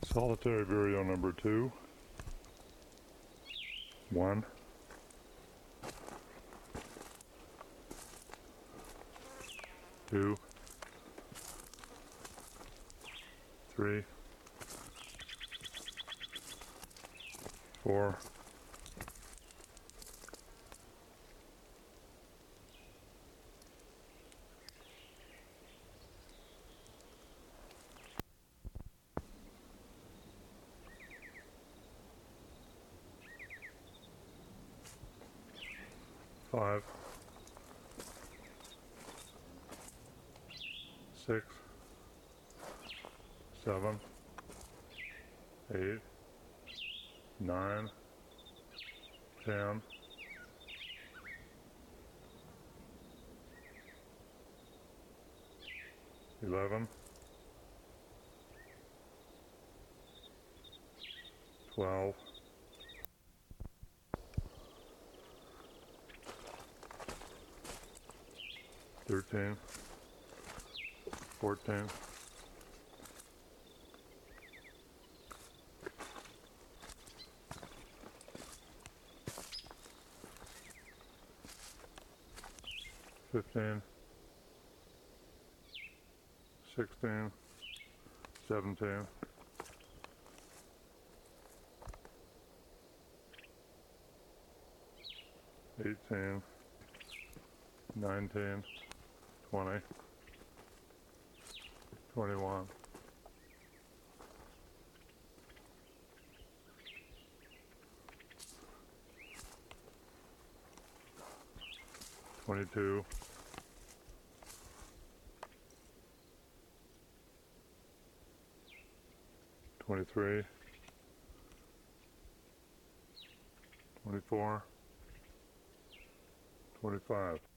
Solitary Vireo number 2. 1. 2. 3. 4. 5. 6. 7. 8. 9. 10. 11. 12. 13. 14. 15. 16. 17. 18. 19. 20. 21. 22. 23. 24. 25.